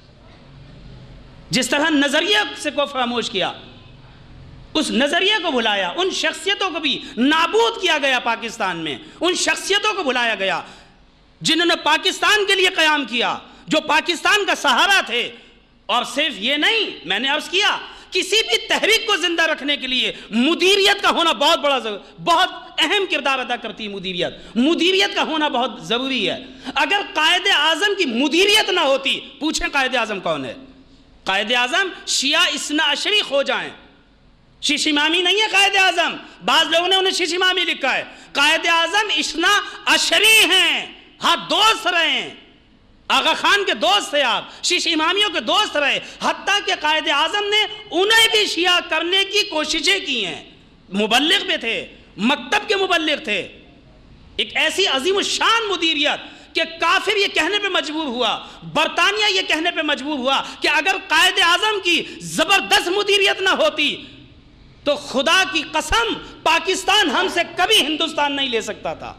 جس طرح نظریہ سے کو فراموش کیا، اس نظریہ کو بھلایا، ان شخصیتوں کو بھی نابود کیا گیا پاکستان میں، ان شخصیتوں کو بھلایا گیا جنہوں نے پاکستان کے لیے قیام کیا، جو پاکستان کا سہارا تھے۔ اور صرف یہ نہیں، میں نے عرض کیا کسی بھی تحریک کو زندہ رکھنے کے لیے مدیریت کا ہونا بہت بڑا بہت اہم کردار ادا کرتی ہے۔ مدیریت مدیریت کا ہونا بہت ضروری ہے۔ اگر قائد اعظم کی مدیریت نہ ہوتی، پوچھیں قائد اعظم کون ہے؟ قائد اعظم شیعہ اثنا عشری ہو جائیں، شیش امامی نہیں ہے قائد اعظم، بعض لوگوں نے انہیں شیش امامی لکھا ہے، قائد اعظم اثنا عشری ہیں، ہاں دوست رہے ہیں، آغا خان کے دوست تھے آپ، شیش امامیوں کے دوست رہے، حتیٰ کہ قائد اعظم نے انہیں بھی شیعہ کرنے کی کوششیں کی ہیں، مبلغ بھی تھے، مکتب کے مبلغ تھے۔ ایک ایسی عظیم الشان مدیریت کہ کافر یہ کہنے پہ مجبور ہوا، برطانیہ یہ کہنے پہ مجبور ہوا کہ اگر قائد اعظم کی زبردست مدیریت نہ ہوتی تو خدا کی قسم پاکستان ہم سے کبھی ہندوستان نہیں لے سکتا تھا،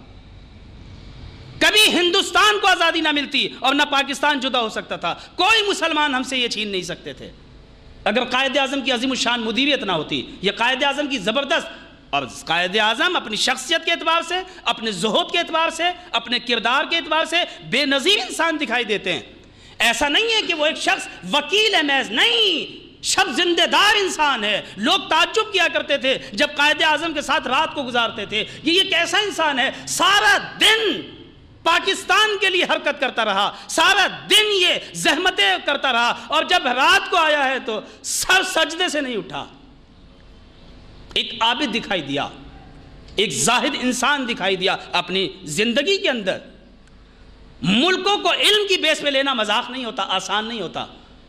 کبھی ہندوستان کو آزادی نہ ملتی اور نہ پاکستان جدا ہو سکتا تھا، کوئی مسلمان ہم سے یہ چھین نہیں سکتے تھے اگر قائد اعظم کی عظیم الشان مدیریت نہ ہوتی۔ یہ قائد اعظم کی زبردست، اور قائد اعظم اپنی شخصیت کے اعتبار سے، اپنے زہد کے اعتبار سے، اپنے کردار کے اعتبار سے بے نظیر انسان دکھائی دیتے ہیں۔ ایسا نہیں ہے کہ وہ ایک شخص وکیل ہے محض، نہیں، شب زندہ دار انسان ہے۔ لوگ تعجب کیا کرتے تھے جب قائد اعظم کے ساتھ رات کو گزارتے تھے، یہ یہ کیسا انسان ہے، سارا دن پاکستان کے لیے حرکت کرتا رہا، سارا دن یہ زحمتیں کرتا رہا، اور جب رات کو آیا ہے تو سر سجدے سے نہیں اٹھا۔ ایک عابد دکھائی دیا، ایک زاہد انسان دکھائی دیا اپنی زندگی کے اندر۔ ملکوں کو علم کی بیس پہ لینا مذاق نہیں ہوتا، آسان نہیں ہوتا۔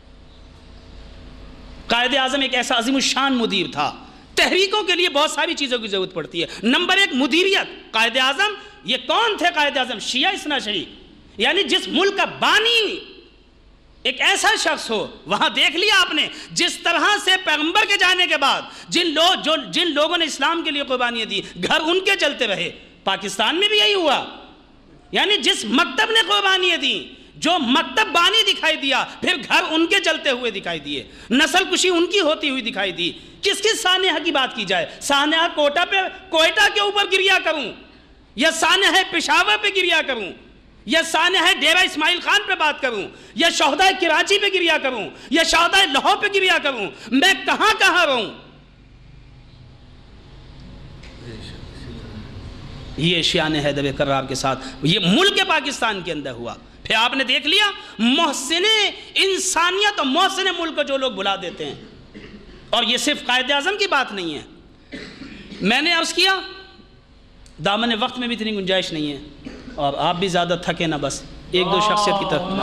قائد اعظم ایک ایسا عظیم الشان مدیر تھا۔ تحریکوں کے لیے بہت ساری چیزوں کی ضرورت پڑتی ہے۔ نمبر ایک مدیریت۔ قائد اعظم یہ کون تھے؟ قائد اعظم شیعہ اثنا عشری، یعنی جس ملک کا بانی ایک ایسا شخص ہو، وہاں دیکھ لیا آپ نے جس طرح سے پیغمبر کے جانے کے بعد جن لوگ جو جن لوگوں نے اسلام کے لیے قربانیاں دی، گھر ان کے چلتے رہے۔ پاکستان میں بھی یہی ہوا، یعنی جس مکتب نے قربانیاں دی، جو مکتب بانی دکھائی دیا، پھر گھر ان کے چلتے ہوئے دکھائی دیے، نسل کشی ان کی ہوتی ہوئی دکھائی دی۔ کس کس سانحہ کی بات کی جائے؟ سانحہ کوٹا پہ کوئٹہ کے اوپر گریا کروں، یا سانحہ پشاور پہ گریا کروں، یا سانحہ ڈیرہ اسماعیل خان پہ بات کروں، یا شہدائے کراچی پہ گریا کروں، یا شہدائے لاہور پہ گریا کروں، میں کہاں کہاں رہوں؟ یہ شیان حیدر کرار کے ساتھ یہ ملک پاکستان کے اندر ہوا۔ پھر آپ نے دیکھ لیا محسن انسانیت اور محسن ملک کو جو لوگ بلا دیتے ہیں، اور یہ صرف قائد اعظم کی بات نہیں ہے۔ میں نے عرض کیا دامن وقت میں بھی اتنی گنجائش نہیں ہے، اور آپ بھی زیادہ تھکے نہ، بس ایک دو شخصیت کی طرف۔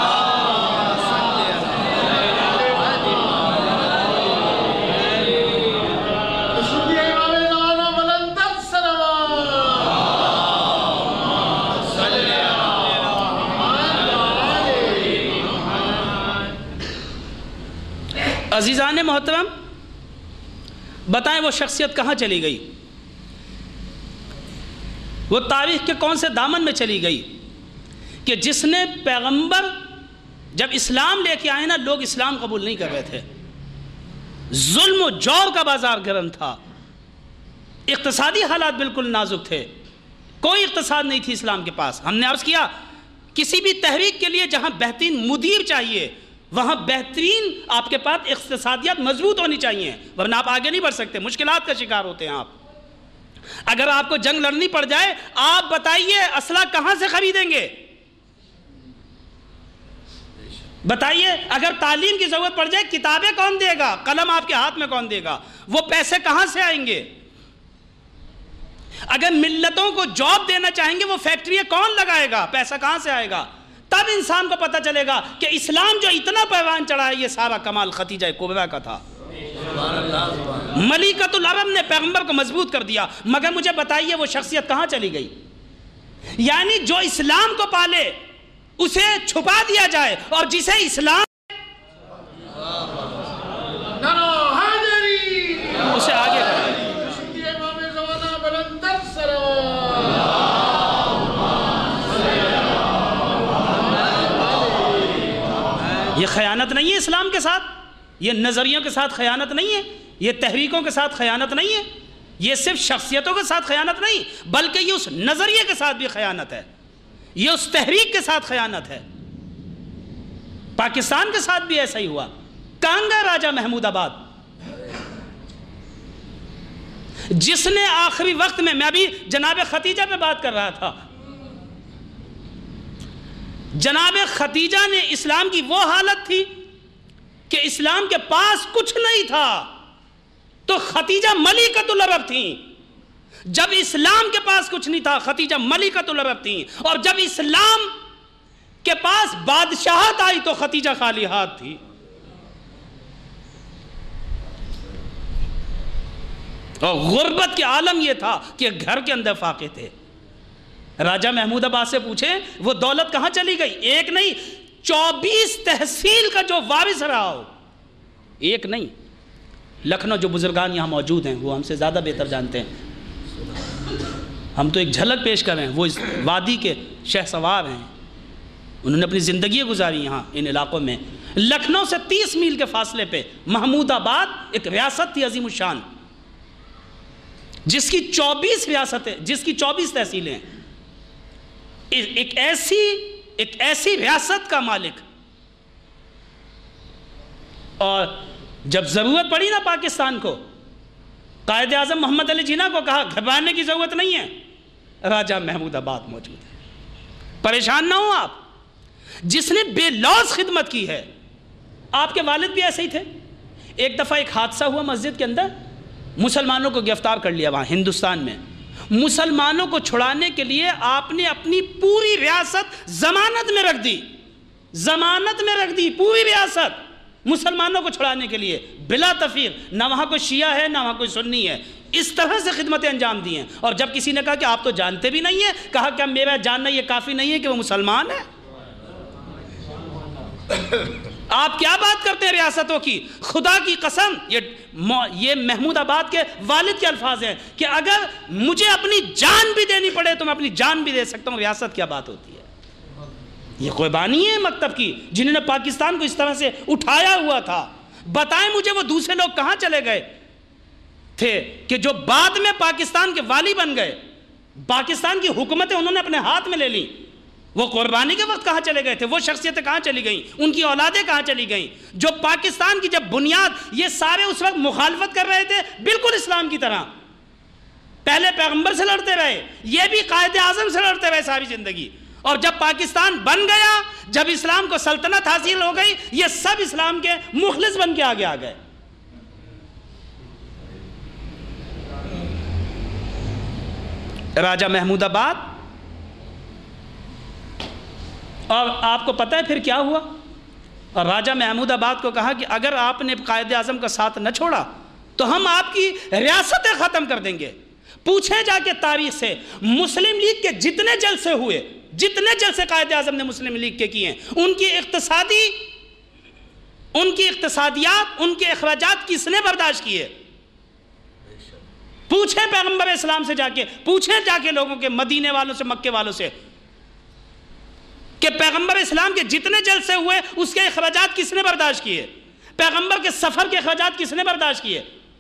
عزیزان محترم، بتائیں وہ شخصیت کہاں چلی گئی؟ وہ تاریخ کے کون سے دامن میں چلی گئی کہ جس نے پیغمبر جب اسلام لے کے آئے نا، لوگ اسلام قبول نہیں کر رہے تھے، ظلم و جور کا بازار گرم تھا، اقتصادی حالات بالکل نازک تھے، کوئی اقتصاد نہیں تھی اسلام کے پاس۔ ہم نے عرض کیا کسی بھی تحریک کے لیے جہاں بہترین مدیر چاہیے، وہاں بہترین آپ کے پاس اقتصادیات مضبوط ہونی چاہیے، ورنہ آپ آگے نہیں بڑھ سکتے، مشکلات کا شکار ہوتے ہیں آپ۔ اگر آپ کو جنگ لڑنی پڑ جائے، آپ بتائیے اسلحہ کہاں سے خریدیں گے؟ بتائیے اگر تعلیم کی ضرورت پڑ جائے کتابیں کون دے گا؟ قلم آپ کے ہاتھ میں کون دے گا؟ وہ پیسے کہاں سے آئیں گے؟ اگر ملتوں کو جاب دینا چاہیں گے وہ فیکٹری کون لگائے گا؟ پیسہ کہاں سے آئے گا؟ تب انسان کو پتہ چلے گا کہ اسلام جو اتنا پیوان چڑھا ہے یہ سارا کمال خدیجہ کبریٰ کا تھا۔ ملکۃ العرب نے پیغمبر کو مضبوط کر دیا، مگر مجھے بتائیے وہ شخصیت کہاں چلی گئی؟ یعنی جو اسلام کو پالے اسے چھپا دیا جائے اور جسے اسلام اسے آگے کرے۔ یہ خیانت نہیں ہے اسلام کے ساتھ، یہ نظریوں کے ساتھ خیانت نہیں ہے، یہ تحریکوں کے ساتھ خیانت نہیں ہے، یہ صرف شخصیتوں کے ساتھ خیانت نہیں بلکہ یہ اس نظریے کے ساتھ بھی خیانت ہے، یہ اس تحریک کے ساتھ خیانت ہے۔ پاکستان کے ساتھ بھی ایسا ہی ہوا۔ کانگا راجہ محمود آباد جس نے آخری وقت میں میں ابھی جناب ختیجہ پہ بات کر رہا تھا، جناب ختیجہ نے اسلام کی وہ حالت تھی کہ اسلام کے پاس کچھ نہیں تھا تو ختیجہ ملکۃ العرب تھیں۔ جب اسلام کے پاس کچھ نہیں تھا ختیجہ ملکۃ العرب تھیں، اور جب اسلام کے پاس بادشاہت آئی تو ختیجہ خالی ہاتھ تھی۔ اور غربت کے عالم یہ تھا کہ گھر کے اندر فاقے تھے۔ راجہ محمود آباد سے پوچھیں وہ دولت کہاں چلی گئی؟ ایک نہیں چوبیس تحصیل کا جو وارث رہا ہو، ایک نہیں۔ لکھنؤ جو بزرگان یہاں موجود ہیں وہ ہم سے زیادہ بہتر جانتے ہیں، ہم تو ایک جھلک پیش کر رہے ہیں۔ وہ اس وادی کے شہ سوار ہیں، انہوں نے اپنی زندگی گزاری یہاں ان علاقوں میں۔ لکھنؤ سے تیس میل کے فاصلے پہ محمود آباد ایک ریاست تھی عظیم الشان، جس کی چوبیس ریاستیں، جس کی چوبیس تحصیلیں ہیں۔ ایک ایسی ایک ایسی ریاست کا مالک، اور جب ضرورت پڑی نا پاکستان کو، قائد اعظم محمد علی جناح کو کہا گھبرانے کی ضرورت نہیں ہے، راجہ محمود آباد موجود ہے، پریشان نہ ہو آپ۔ جس نے بے لوث خدمت کی ہے، آپ کے والد بھی ایسے ہی تھے۔ ایک دفعہ ایک حادثہ ہوا مسجد کے اندر، مسلمانوں کو گرفتار کر لیا وہاں ہندوستان میں۔ مسلمانوں کو چھڑانے کے لیے آپ نے اپنی پوری ریاست ضمانت میں رکھ دی، ضمانت میں رکھ دی پوری ریاست مسلمانوں کو چھڑانے کے لیے، بلا تفریق، نہ وہاں کوئی شیعہ ہے نہ وہاں کوئی سنی ہے۔ اس طرح سے خدمتیں انجام دی ہیں۔ اور جب کسی نے کہا کہ آپ تو جانتے بھی نہیں ہیں، کہا کہ میرا جاننا یہ کافی نہیں ہے کہ وہ مسلمان ہے۔ آپ کیا بات کرتے ہیں ریاستوں کی؟ خدا کی قسم، یہ یہ محمود آباد کے والد کے الفاظ ہیں کہ اگر مجھے اپنی جان بھی دینی پڑے تو میں اپنی جان بھی دے سکتا ہوں۔ ریاست کیا بات ہوتی ہے؟ یہ قربانی ہے مکتب کی، جنہوں نے پاکستان کو اس طرح سے اٹھایا ہوا تھا۔ بتائیں مجھے وہ دوسرے لوگ کہاں چلے گئے تھے کہ جو بعد میں پاکستان کے والی بن گئے، پاکستان کی حکومتیں انہوں نے اپنے ہاتھ میں لے لی، وہ قربانی کے وقت کہاں چلے گئے تھے؟ وہ شخصیتیں کہاں چلی گئیں؟ ان کی اولادیں کہاں چلی گئیں؟ جو پاکستان کی جب بنیاد، یہ سارے اس وقت مخالفت کر رہے تھے بالکل اسلام کی طرح، پہلے پیغمبر سے لڑتے رہے، یہ بھی قائد اعظم سے لڑتے رہے ساری زندگی، اور جب پاکستان بن گیا، جب اسلام کو سلطنت حاصل ہو گئی، یہ سب اسلام کے مخلص بن کے آگے آ گئے۔ راجہ محمود آباد، اور آپ کو پتہ ہے پھر کیا ہوا؟ اور راجہ محمود آباد کو کہا کہ اگر آپ نے قائد اعظم کا ساتھ نہ چھوڑا تو ہم آپ کی ریاستیں ختم کر دیں گے۔ پوچھیں جا کے تاریخ سے، مسلم لیگ کے جتنے جلسے ہوئے، جتنے جلسے قائد اعظم نے مسلم لیگ کے کیے ہیں، ان کی اقتصادی ان کی اقتصادیات، ان کے اخراجات کس نے برداشت کیے؟ پوچھیں پیغمبر اسلام سے جا کے، پوچھیں جا کے لوگوں کے، مدینے والوں سے، مکے والوں سے، کہ پیغمبر اسلام کے جتنے جلسے ہوئے اس کے اخراجات کس نے برداشت کیے؟ پیغمبر کے سفر کے اخراجات کس نے برداشت کیے؟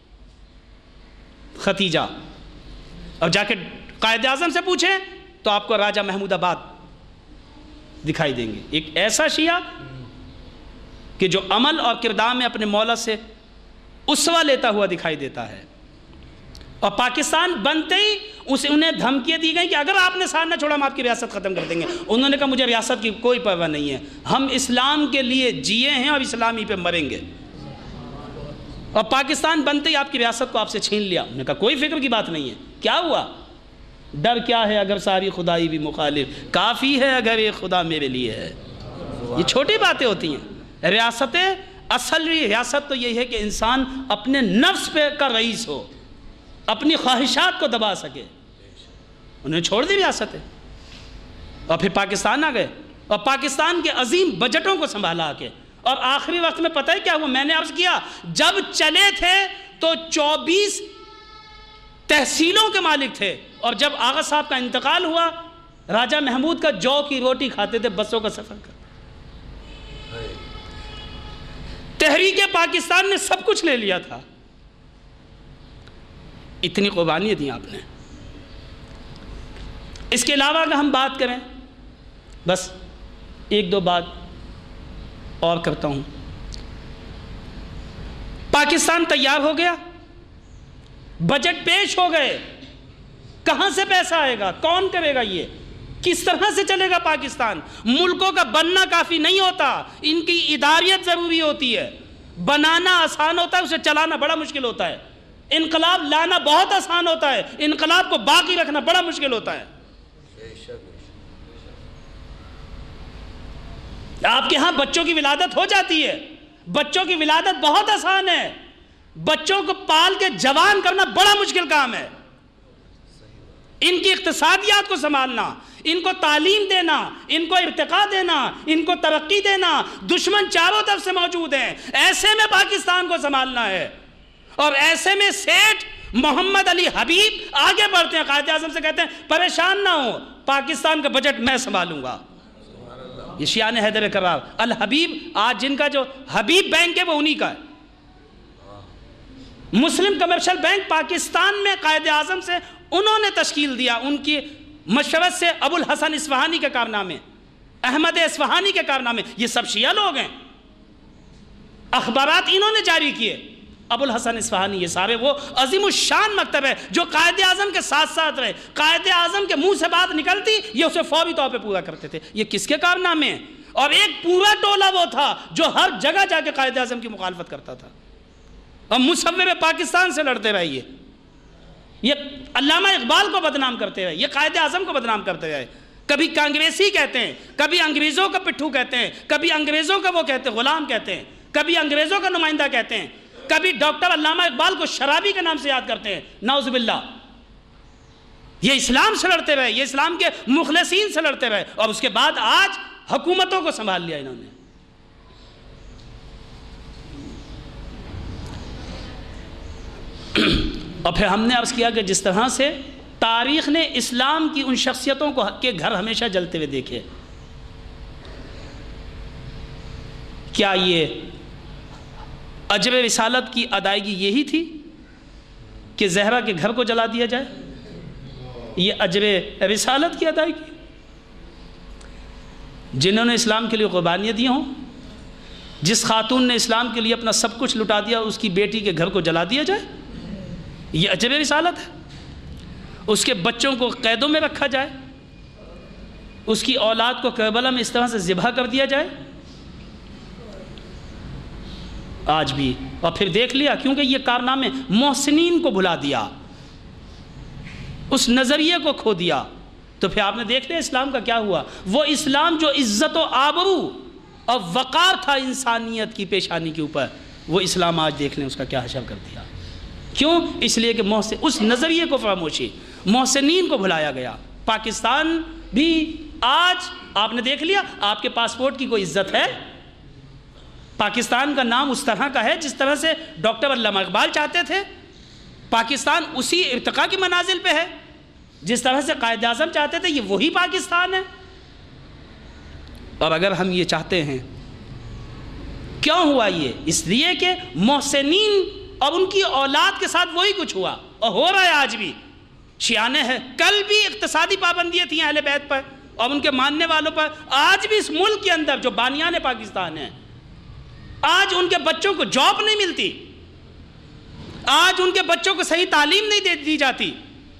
ختیجہ۔ اور جا کے قائد اعظم سے پوچھیں تو آپ کو راجہ محمود آباد دکھائی دیں گے، ایک ایسا شیعہ کہ جو عمل اور کردار میں اپنے مولا سے اسوہ لیتا ہوا دکھائی دیتا ہے۔ اور پاکستان بنتے ہی اسے انہیں دھمکیاں دی گئیں کہ اگر آپ نے ساتھ نہ چھوڑا ہم آپ کی ریاست ختم کر دیں گے. انہوں نے کہا مجھے ریاست کی کوئی پرواہ نہیں ہے, ہم اسلام کے لیے جیے ہیں اور اسلامی پہ مریں گے. اور پاکستان بنتے ہی آپ کی ریاست کو آپ سے چھین لیا. انہوں نے کہا کوئی فکر کی بات نہیں ہے. کیا ہوا؟ ڈر کیا ہے اگر ساری خدائی بھی مخالف, کافی ہے اگر ایک خدا میرے لیے ہے. یہ چھوٹی باتیں ہوتی ہیں. ریاستیں اصل ریاست تو یہی ہے کہ انسان اپنے نفس پہ کا رئیس ہو, اپنی خواہشات کو دبا سکے. انہوں نے چھوڑ دی ریاستیں اور پھر پاکستان آ گئے اور پاکستان کے عظیم بجٹوں کو سنبھالا کے. اور آخری وقت میں پتہ ہے کیا ہوا؟ میں نے عرض کیا جب چلے تھے تو چوبیس تحصیلوں کے مالک تھے, اور جب آغا صاحب کا انتقال ہوا راجہ محمود کا جو کی روٹی کھاتے تھے بسوں کا سفر کر. تحریک پاکستان نے سب کچھ لے لیا تھا. اتنی قربانیاں دیں آپ نے. اس کے علاوہ اگر ہم بات کریں, بس ایک دو بات اور کرتا ہوں. پاکستان تیار ہو گیا, بجٹ پیش ہو گئے, کہاں سے پیسہ آئے گا؟ کون کرے گا؟ یہ کس طرح سے چلے گا پاکستان؟ ملکوں کا بننا کافی نہیں ہوتا, ان کی اداریت ضروری ہوتی ہے. بنانا آسان ہوتا ہے, اسے چلانا بڑا مشکل ہوتا ہے. انقلاب لانا بہت آسان ہوتا ہے, انقلاب کو باقی رکھنا بڑا مشکل ہوتا ہے. آپ کے ہاں بچوں کی ولادت ہو جاتی ہے, بچوں کی ولادت بہت آسان ہے. بچوں کو پال کے جوان کرنا بڑا مشکل کام ہے. ان کی اقتصادیات کو سنبھالنا, ان کو تعلیم دینا, ان کو ارتقاء دینا, ان کو ترقی دینا. دشمن چاروں طرف سے موجود ہیں, ایسے میں پاکستان کو سنبھالنا ہے. اور ایسے میں سیٹھ محمد علی حبیب آگے بڑھتے ہیں, قائد اعظم سے کہتے ہیں پریشان نہ ہو, پاکستان کا بجٹ میں سنبھالوں گا. یہ شیان حیدر کرار الحبیب, آج جن کا جو حبیب بینک ہے وہ انہی کا ہے. مسلم کمرشل بینک پاکستان میں قائد اعظم سے انہوں نے تشکیل دیا, ان کی مشورت سے. ابو الحسن اصفہانی کے کارنامے, احمد اصفہانی کے کارنامے, یہ سب شیعہ لوگ ہیں. اخبارات انہوں نے جاری کیے. ابو الحسن اصفہانی, یہ سارے وہ عظیم الشان مکتب ہے جو قائد اعظم کے ساتھ ساتھ رہے. قائد اعظم کے منہ سے بات نکلتی یہ اسے فوری طور پہ پورا کرتے تھے. یہ کس کے کارنامے ہیں؟ اور ایک پورا ٹولہ وہ تھا جو ہر جگہ جا کے قائد اعظم کی مخالفت کرتا تھا اور مصور پاکستان سے لڑتے رہے. یہ یہ علامہ اقبال کو بدنام کرتے رہے, یہ قائد اعظم کو بدنام کرتے رہے. کبھی کانگریسی کہتے ہیں, کبھی انگریزوں کا پٹھو کہتے ہیں, کبھی انگریزوں کا وہ کہتے ہیں غلام کہتے ہیں, کبھی انگریزوں کا نمائندہ کہتے ہیں, کبھی ڈاکٹر علامہ اقبال کو شرابی کے نام سے یاد کرتے ہیں. نعوذ باللہ. یہ اسلام سے لڑتے رہے, یہ اسلام کے مخلصین سے لڑتے رہے, اور اس کے بعد آج حکومتوں کو سنبھال لیا انہوں نے. اور پھر ہم نے عرض کیا کہ جس طرح سے تاریخ نے اسلام کی ان شخصیتوں کو کے گھر ہمیشہ جلتے ہوئے دیکھے, کیا یہ اجر رسالت کی ادائیگی یہی تھی کہ زہرا کے گھر کو جلا دیا جائے؟ یہ اجر رسالت کی ادائیگی؟ جنہوں نے اسلام کے لیے قربانیاں دی ہوں, جس خاتون نے اسلام کے لیے اپنا سب کچھ لٹا دیا, اس کی بیٹی کے گھر کو جلا دیا جائے؟ یہ اجر رسالت ہے؟ اس کے بچوں کو قیدوں میں رکھا جائے, اس کی اولاد کو کربلا میں اس طرح سے ذبح کر دیا جائے؟ آج بھی. اور پھر دیکھ لیا, کیونکہ یہ کارنامے محسنین کو بھلا دیا, اس نظریے کو کھو دیا, تو پھر آپ نے دیکھ لیا اسلام کا کیا ہوا. وہ اسلام جو عزت و آبرو اور وقار تھا انسانیت کی پیشانی کے اوپر, وہ اسلام آج دیکھ لیں اس کا کیا حشر کر دیا. کیوں؟ اس لیے کہ محسن اس نظریے کو فراموشی, محسنین کو بھلایا گیا. پاکستان بھی آج آپ نے دیکھ لیا, آپ کے پاسپورٹ کی کوئی عزت ہے؟ پاکستان کا نام اس طرح کا ہے جس طرح سے ڈاکٹر علامہ اقبال چاہتے تھے. پاکستان اسی ارتقاء کی منازل پہ ہے جس طرح سے قائد اعظم چاہتے تھے. یہ وہی پاکستان ہے. اور اگر ہم یہ چاہتے ہیں, کیوں ہوا یہ؟ اس لیے کہ محسنین اور ان کی اولاد کے ساتھ وہی کچھ ہوا اور ہو رہا ہے آج بھی. شیعہ ہے, کل بھی اقتصادی پابندیاں تھیں اہل بیت پر اور ان کے ماننے والوں پر. آج بھی اس ملک کے اندر جو بانیان پاکستان ہیں, آج ان کے بچوں کو جاب نہیں ملتی, آج ان کے بچوں کو صحیح تعلیم نہیں دی جاتی.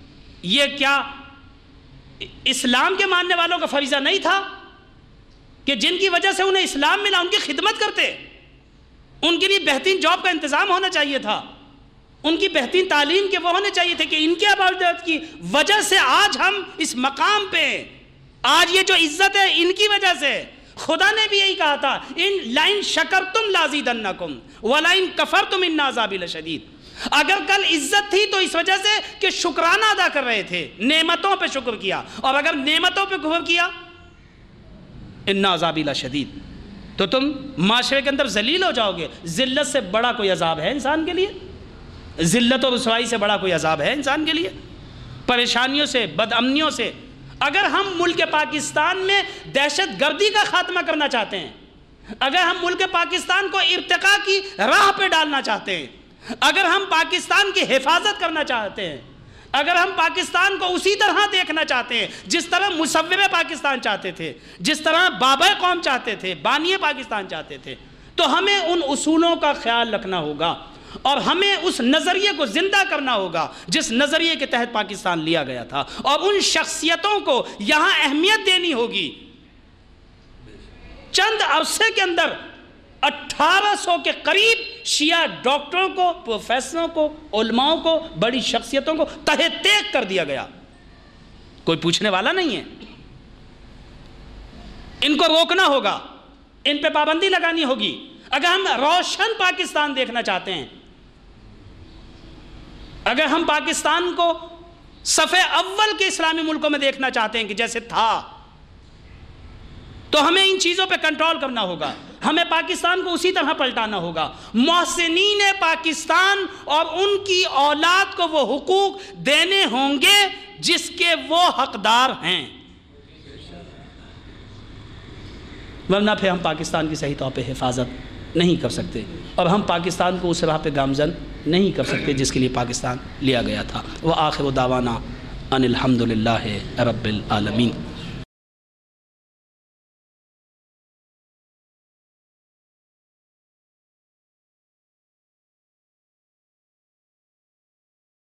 یہ کیا اسلام کے ماننے والوں کا فریضہ نہیں تھا کہ جن کی وجہ سے انہیں اسلام ملا ان کی خدمت کرتے؟ ان کے لیے بہترین جاب کا انتظام ہونا چاہیے تھا، ان کی بہترین تعلیم کے وہ ہونے چاہیے تھے کہ ان کے عبادت کی وجہ سے آج ہم اس مقام پہ، آج یہ جو عزت ہے ان کی وجہ سے۔ خدا نے بھی یہی کہا تھا ان لائن شکرتم لازیدنکم ولئن کفرتم ان عذابی لشدید۔ اگر کل عزت تھی تو اس وجہ سے کہ شکرانہ ادا کر رہے تھے، نعمتوں پہ شکر کیا، اور اگر نعمتوں پہ کفر کیا ان عذابی لشدید، تو تم معاشرے کے اندر ذلیل ہو جاؤ گے۔ ذلت سے بڑا کوئی عذاب ہے انسان کے لیے؟ ذلت اور رسوائی سے بڑا کوئی عذاب ہے انسان کے لیے؟ پریشانیوں سے، بد امنیوں سے۔ اگر ہم ملک پاکستان میں دہشت گردی کا خاتمہ کرنا چاہتے ہیں، اگر ہم ملک پاکستان کو ارتقاء کی راہ پہ ڈالنا چاہتے ہیں، اگر ہم پاکستان کی حفاظت کرنا چاہتے ہیں، اگر ہم پاکستان کو اسی طرح دیکھنا چاہتے ہیں جس طرح مصور پاکستان چاہتے تھے، جس طرح بابا قوم چاہتے تھے، بانی پاکستان چاہتے تھے، تو ہمیں ان اصولوں کا خیال رکھنا ہوگا اور ہمیں اس نظریے کو زندہ کرنا ہوگا جس نظریے کے تحت پاکستان لیا گیا تھا، اور ان شخصیتوں کو یہاں اہمیت دینی ہوگی۔ چند عرصے کے اندر اٹھارہ سو کے قریب شیعہ ڈاکٹروں کو، پروفیسروں کو، علماؤں کو، بڑی شخصیتوں کو تہہ تیغ کر دیا گیا، کوئی پوچھنے والا نہیں ہے۔ ان کو روکنا ہوگا، ان پہ پابندی لگانی ہوگی۔ اگر ہم روشن پاکستان دیکھنا چاہتے ہیں، اگر ہم پاکستان کو صفحے اول کے اسلامی ملکوں میں دیکھنا چاہتے ہیں کہ جیسے تھا، تو ہمیں ان چیزوں پہ کنٹرول کرنا ہوگا، ہمیں پاکستان کو اسی طرح پلٹانا ہوگا۔ محسنین پاکستان اور ان کی اولاد کو وہ حقوق دینے ہوں گے جس کے وہ حقدار ہیں، ورنہ پھر ہم پاکستان کی صحیح طور پہ حفاظت نہیں کر سکتے، اور ہم پاکستان کو اس راہ پہ گامزن نہیں کر سکتے جس کے لیے پاکستان لیا گیا تھا۔ وآخر دعوانا ان الحمدللہ رب العالمین۔